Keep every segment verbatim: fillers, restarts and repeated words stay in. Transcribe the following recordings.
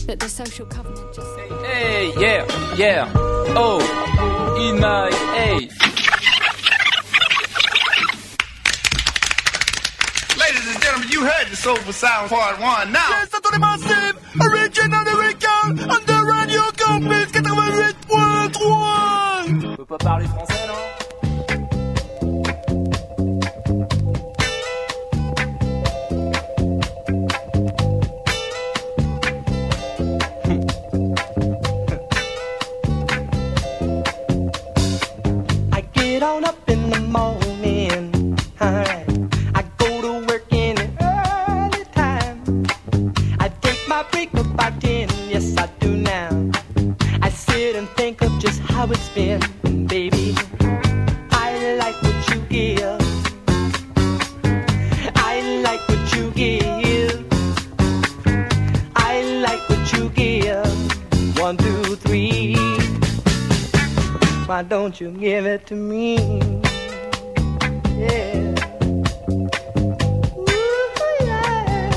that the social covenant just... Hey, yeah, yeah, oh, in my hey. Ladies and gentlemen, you heard the Soulful Sound Part one. Now, yes, that's the massive original lyrical on the Radio Campus quatre-vingt-huit point trois. On peut pas parler français, non? Why don't you give it to me? Yeah. Ooh, yeah.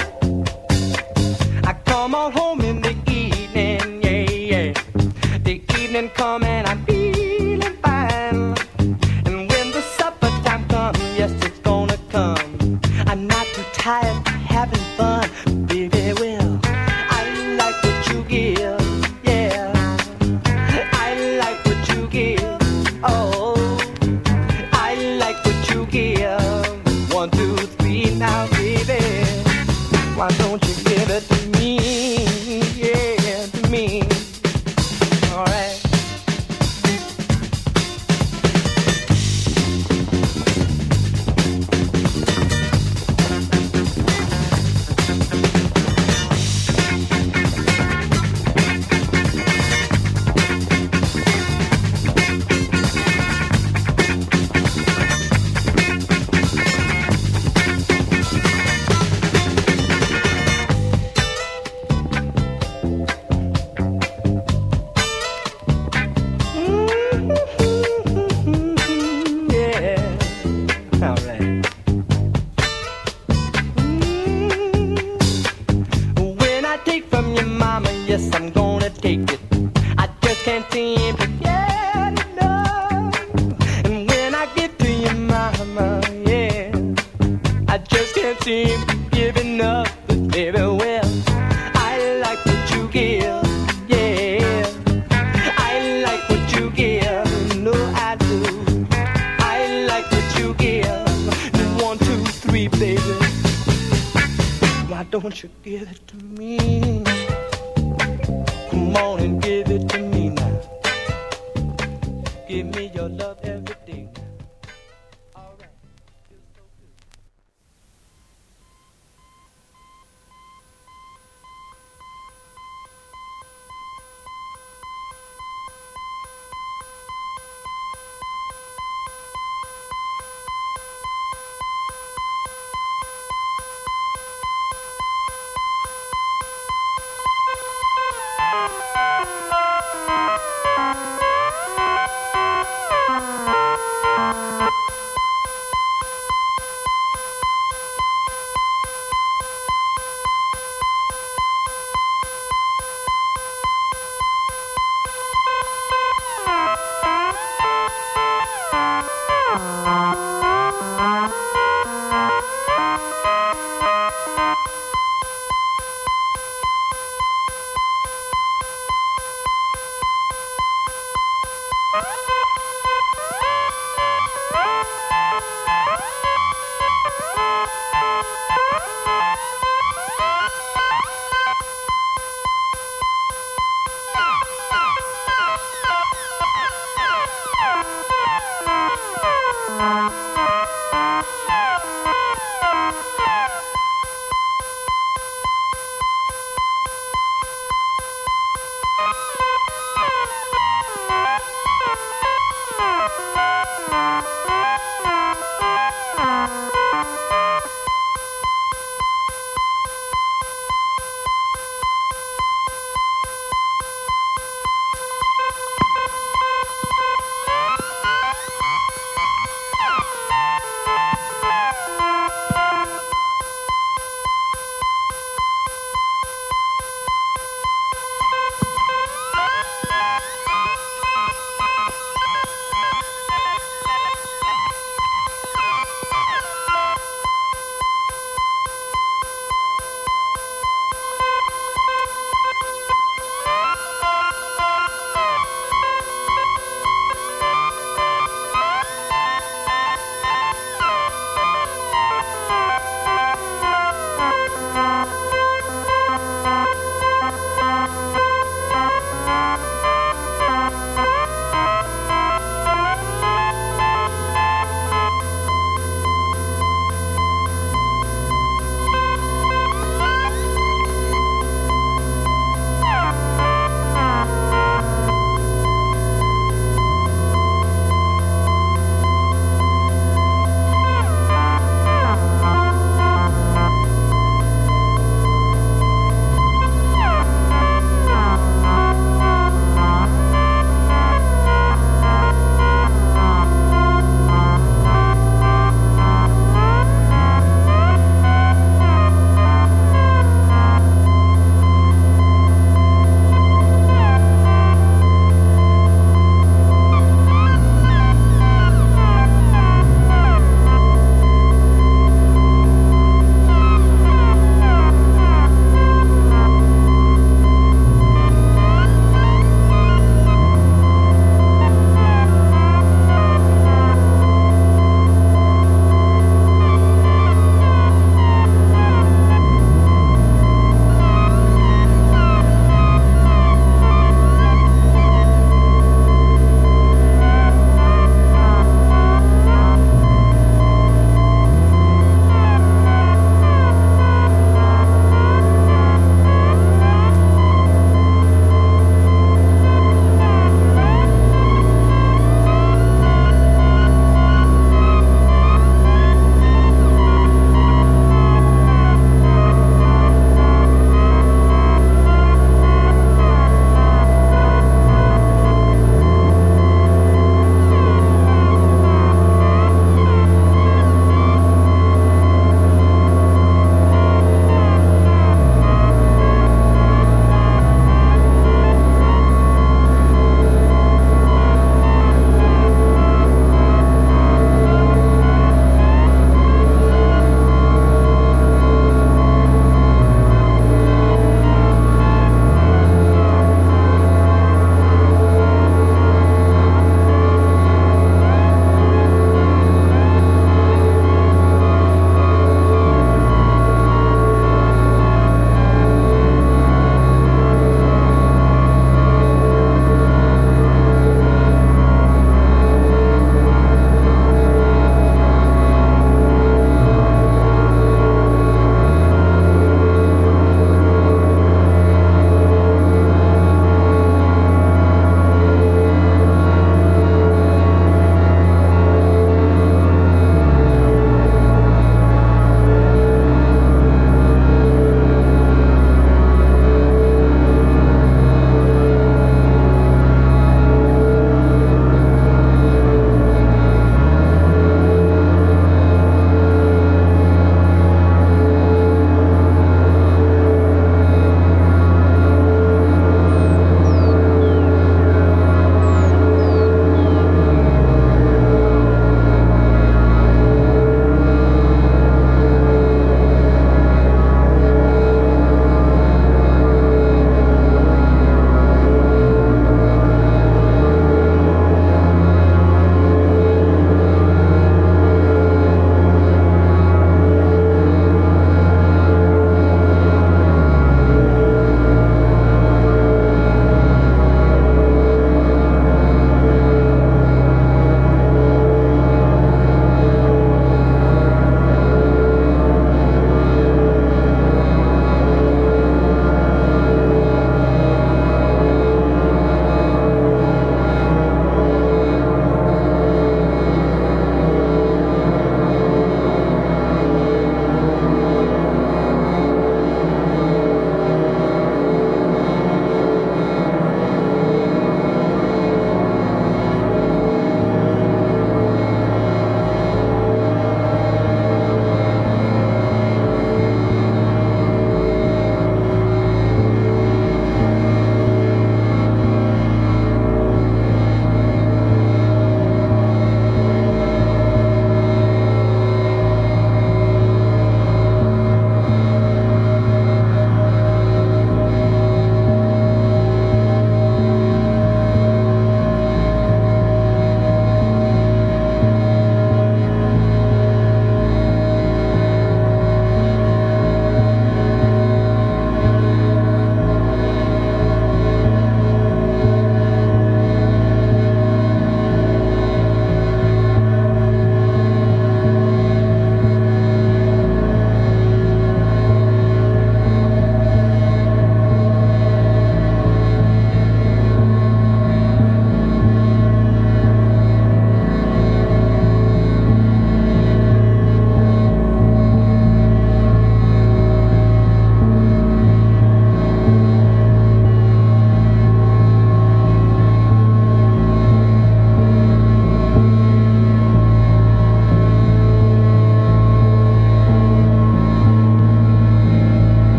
I come on home in the evening, yeah, yeah. The evening come and I'm feeling fine. And when the supper time comes, yes, it's gonna come. I'm not too tired of having fun, baby, well, I like what you give. Why don't you give it to me? Yeah, to me. All right. Don't you give it to me? Come on and give it to me now. Give me your love every day. All right. You're so good.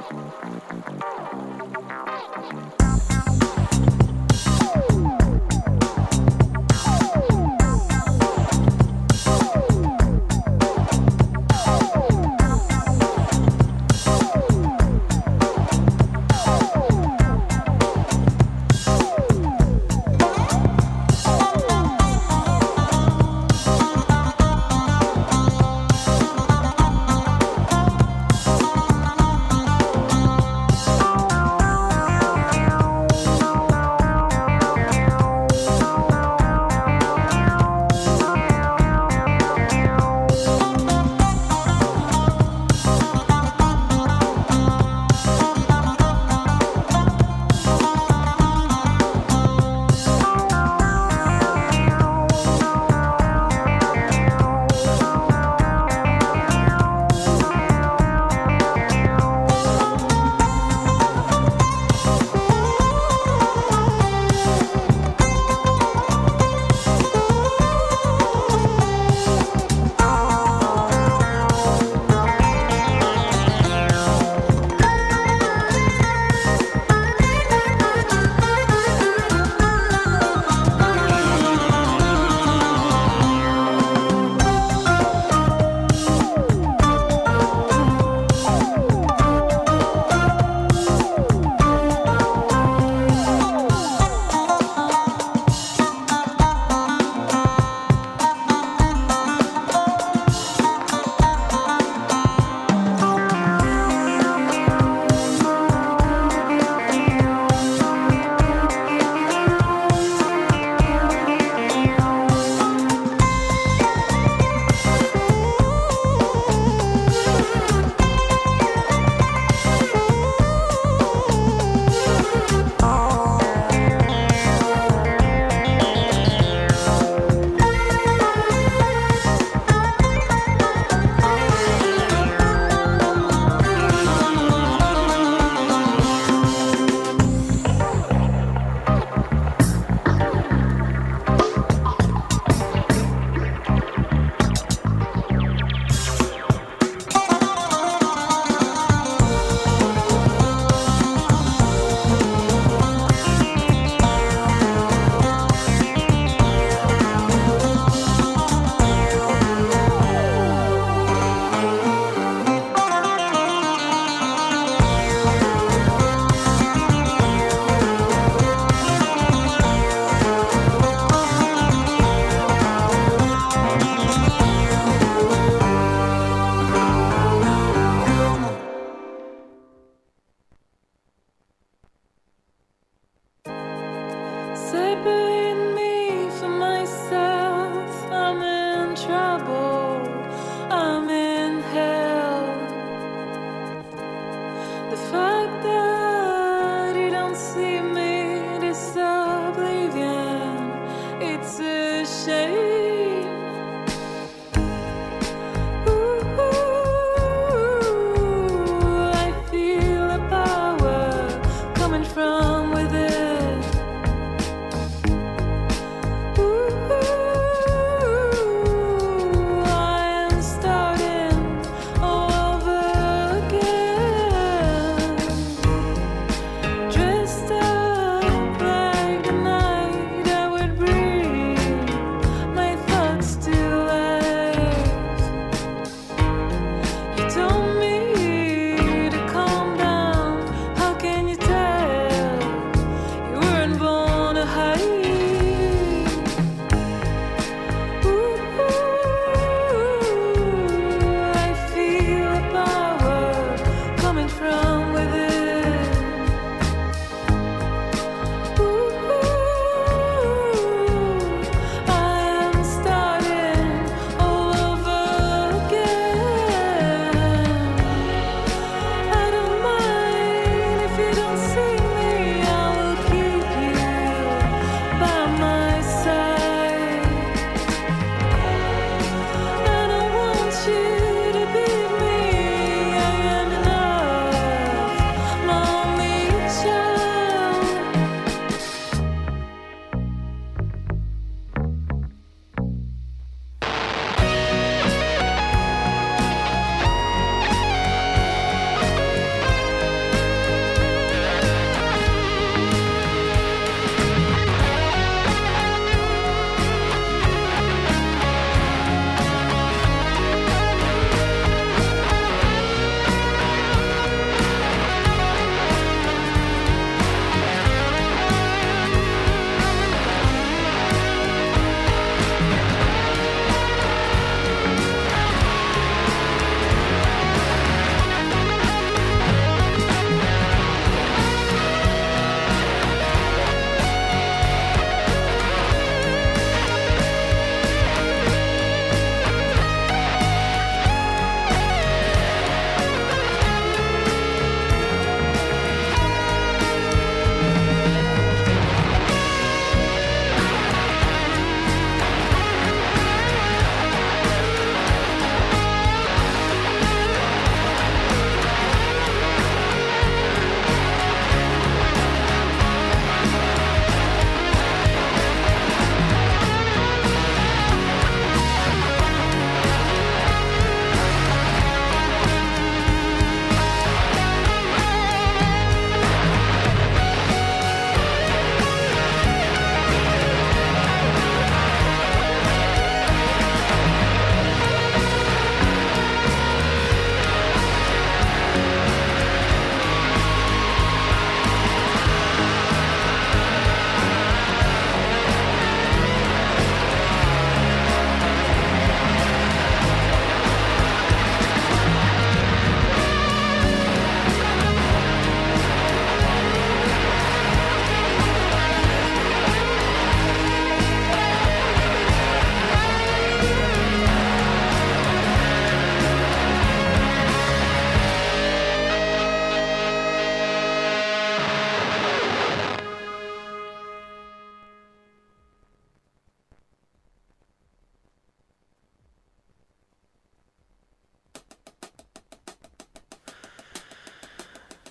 Starting all over again.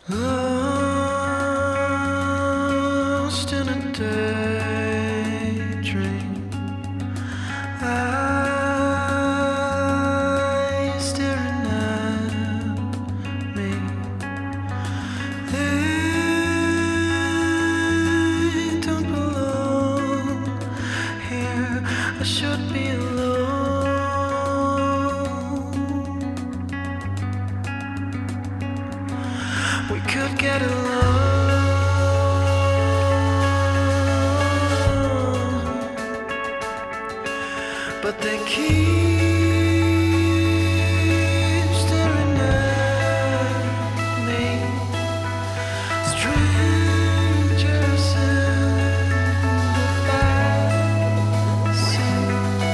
Lost in a daydream, eyes staring at me. They don't belong here. I should be alone. We could get along, but they keep staring at me. Strangers in the backseat.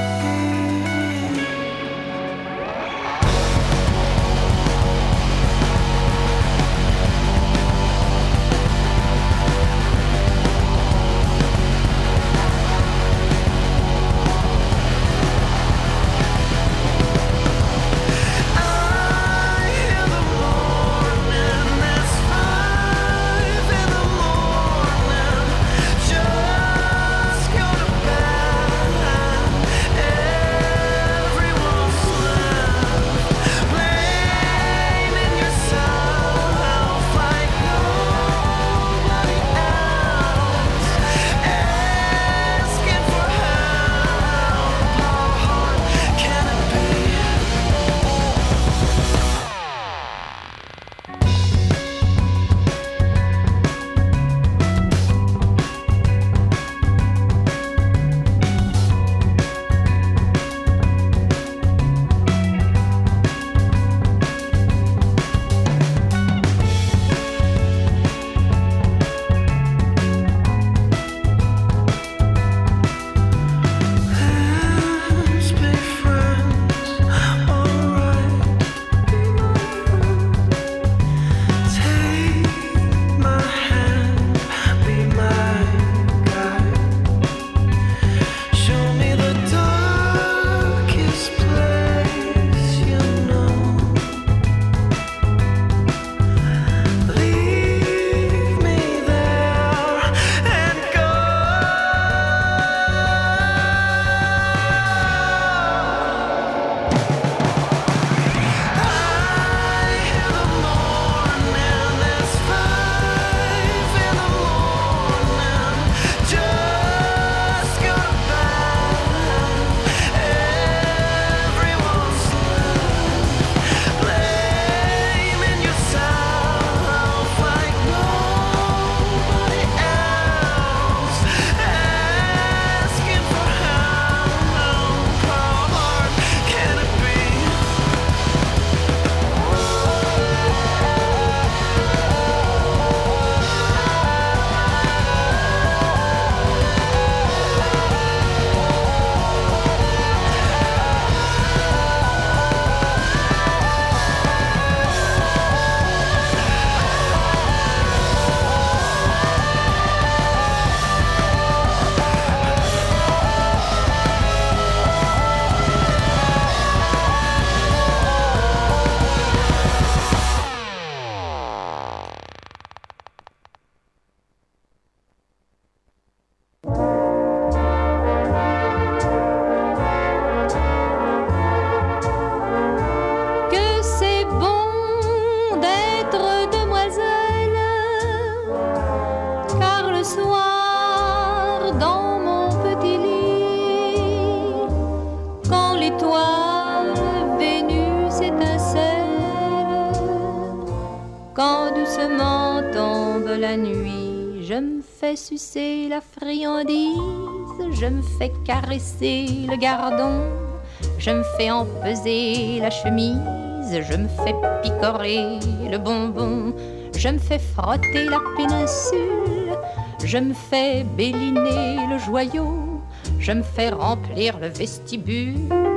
la nuit, je me fais sucer la friandise, je me fais caresser le gardon, je me fais empeser la chemise, je me fais picorer le bonbon, je me fais frotter la péninsule, je me fais béliner le joyau, je me fais remplir le vestibule,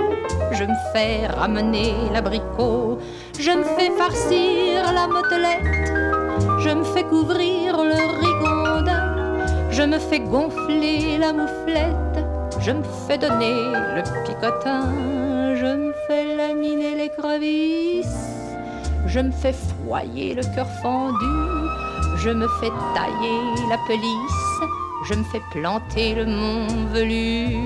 je me fais ramener l'abricot, je me fais farcir la motelette, je me fais couvrir le rigondin, je me fais gonfler la mouflette, je me fais donner le picotin, je me fais laminer l'écrevisse, je me fais foyer le cœur fendu, je me fais tailler la pelisse, je me fais planter le mont velu.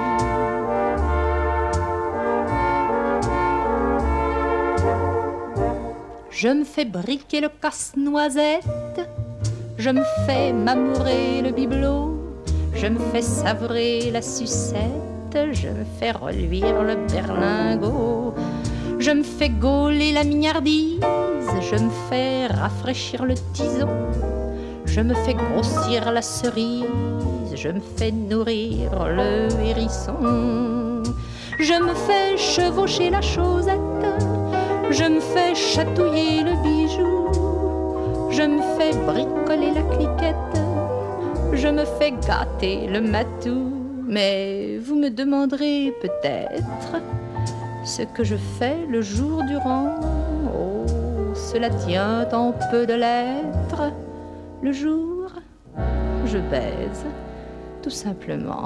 Je me fais briquer le casse-noisette, je me fais m'amourer le bibelot, je me fais savourer la sucette, je me fais reluire le berlingot, je me fais gauler la mignardise, je me fais rafraîchir le tison, je me fais grossir la cerise, je me fais nourrir le hérisson, je me fais chevaucher la chaussette, je me fais chatouiller le bijou, je me fais bricoler la cliquette, je me fais gâter le matou. Mais vous me demanderez peut-être ce que je fais le jour durant. Oh, cela tient en peu de lettres. Le jour, je baise, tout simplement.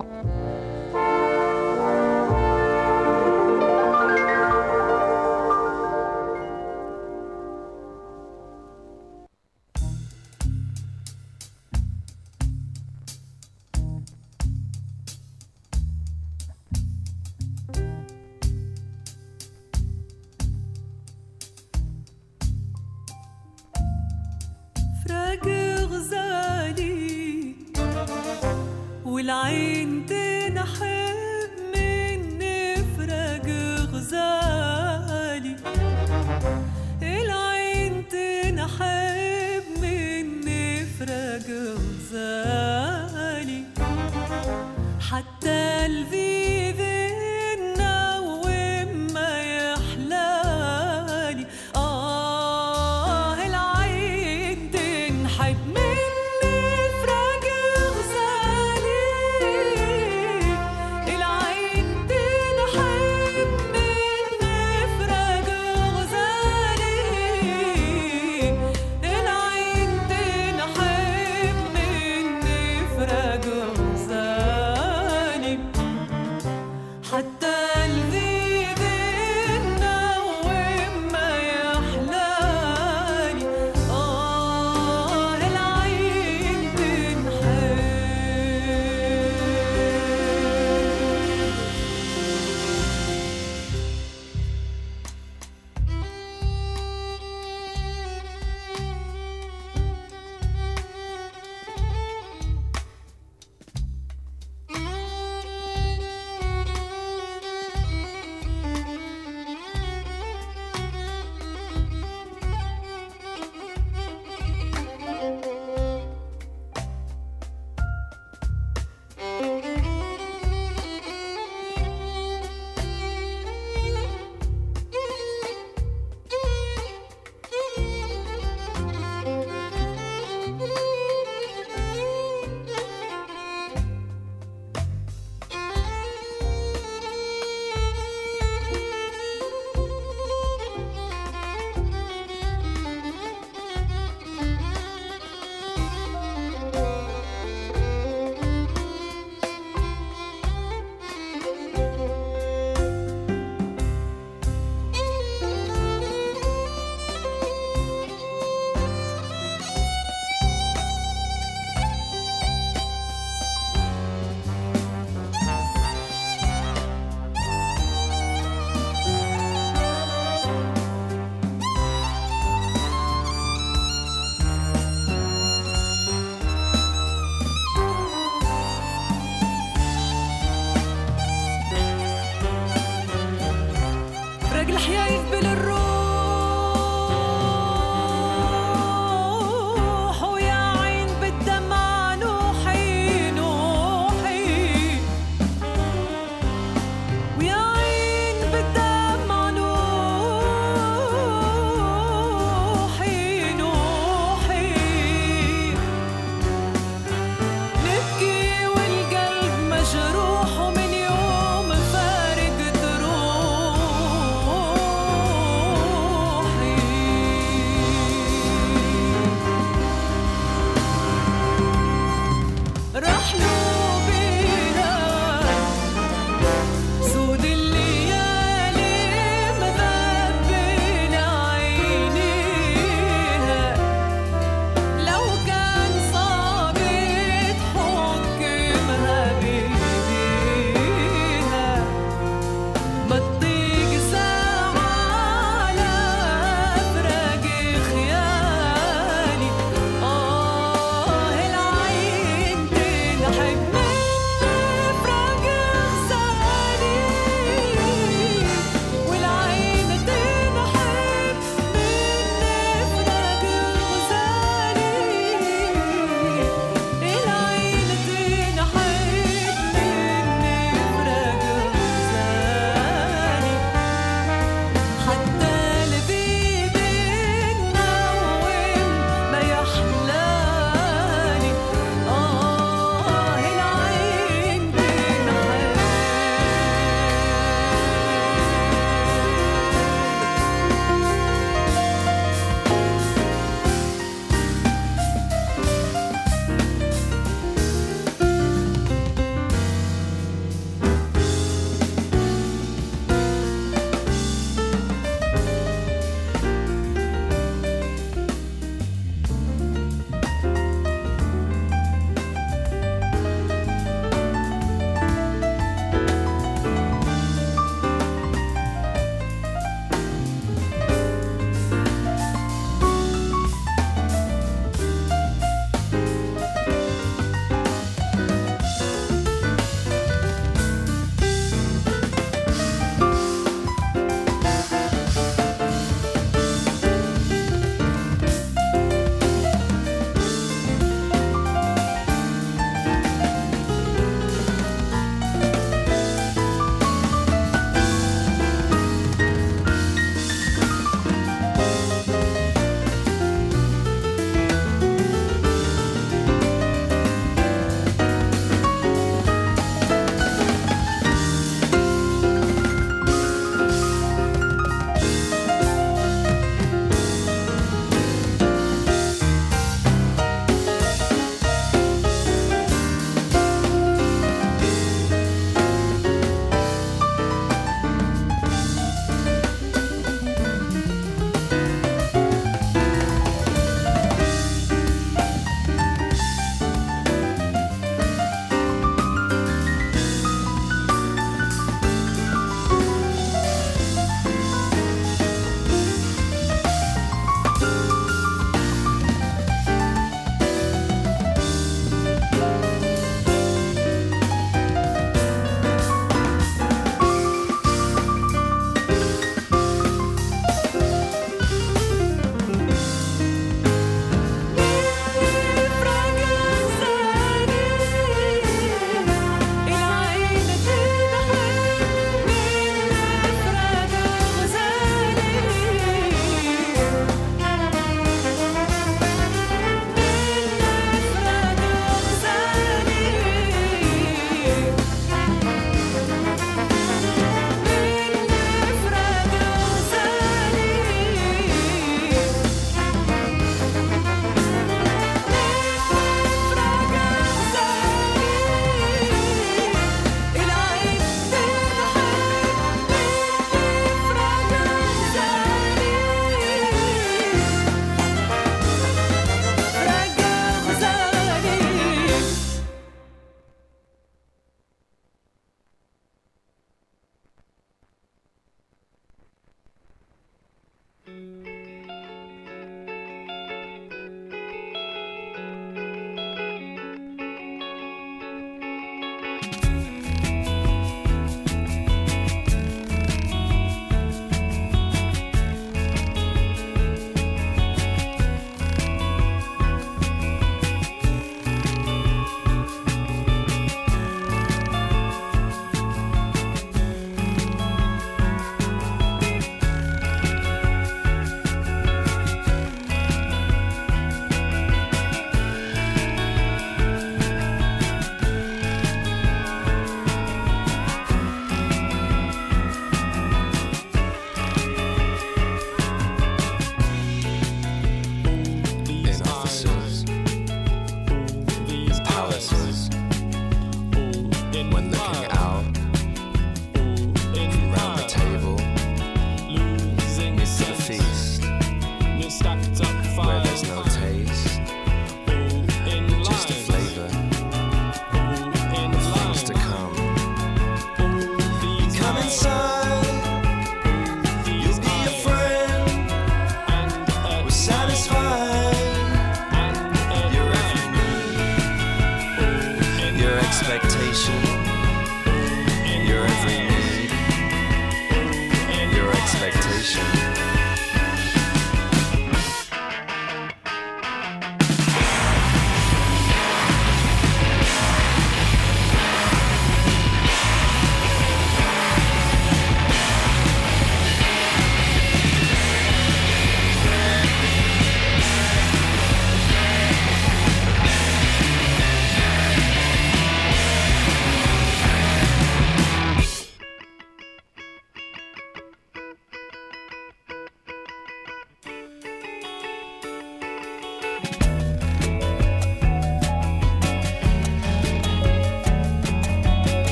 والعين تنحب مني فراق غزالي العين تنحب مني فراق غزالي حتى الفيذ النوم ما يحلالي آه العين تنحب مني فراق غزالي العين تنحب مني فراق غزالي العين تنحب مني فراق غزالي حتى الذيذ النوم ما يحلالي آه العين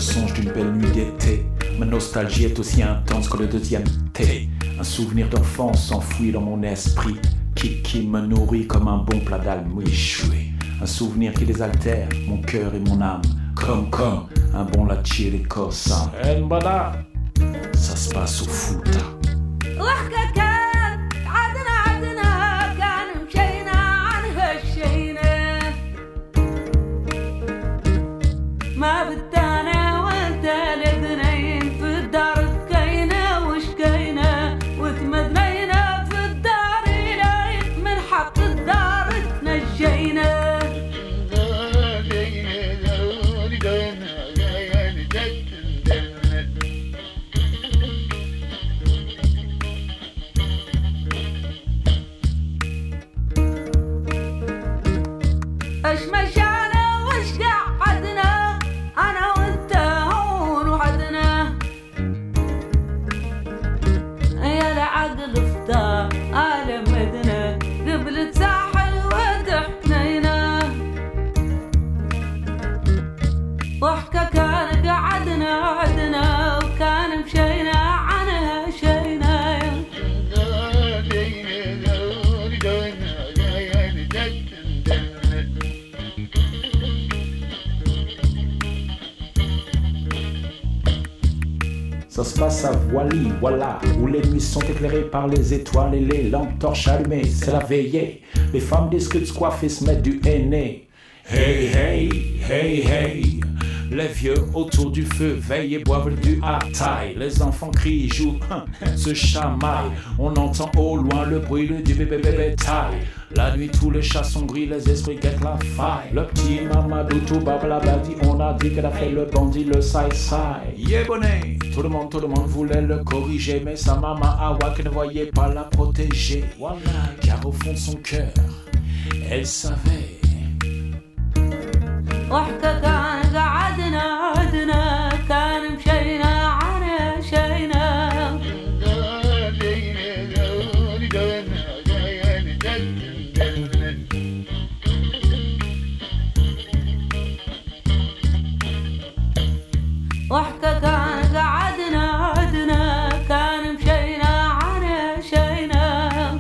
songe d'une belle nuit d'été. Ma nostalgie est aussi intense que le deuxième thé. Un souvenir d'enfance enfoui dans mon esprit, qui, qui me nourrit comme un bon plat d'almouche. Un souvenir qui désaltère mon cœur et mon âme, comme, comme un bon latte de corsa. Ça se passe au Fouta. ما بدانا وانت الاثنين في الدار بكينا وشكينا وتمدنينا في الدار إليك من حق الدار تنجينا اش مشانا وش قعدنا أنا وأنت هون وحدنا يا العقل فتاة على مدنا قبل ساحل وتحنينا ضحكة كان قعدنا عدنا وكان مشينا عنها شينا Ça se passe à Wally, voilà, où les nuits sont éclairées par les étoiles et les lampes torches allumées. C'est la veillée, les femmes discutent, se coiffent et se mettent du henné. Hey, hey, hey, hey. Les vieux autour du feu veillent et boivent du hard-tie. Les enfants crient, jouent, hein, se chamaillent. On entend au loin le bruit du bébé bébé taille. La nuit tous les chats sont gris, les esprits guettent la faille. Le petit Mamadou tout bablabadi, on a dit qu'elle a fait le bandit, le saï-saï. Yeah bonnet, tout le monde, tout le monde voulait le corriger, mais sa maman Awa qui ne voyait pas la protéger. Car au fond de son cœur, elle savait. ضحكة كان قعدنا عدنا كان مشينا عنا شينا ضحكة كان قعدنا عدنا كان مشينا عنا شينا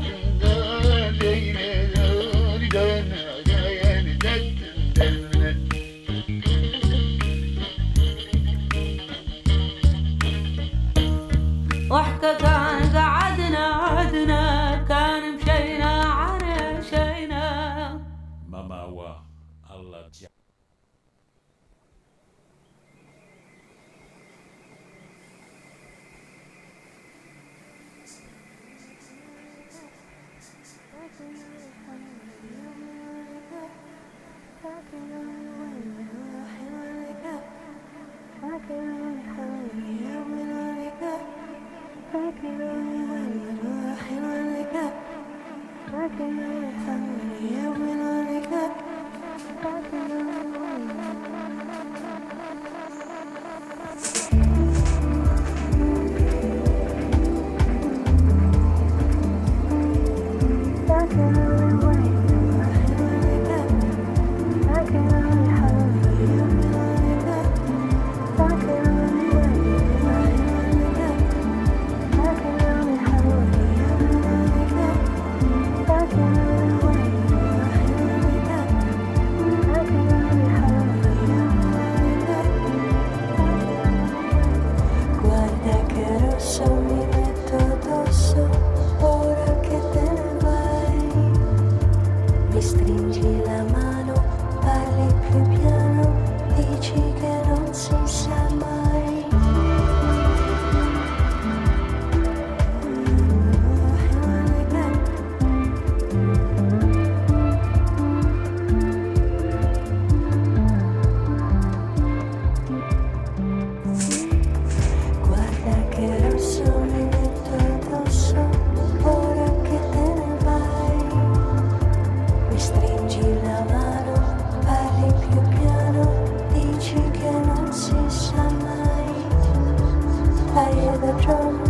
ضحكة كان قعدنا عدنا كان مشينا عنا شينا Mama Awa, Allah dia. I hear the drum.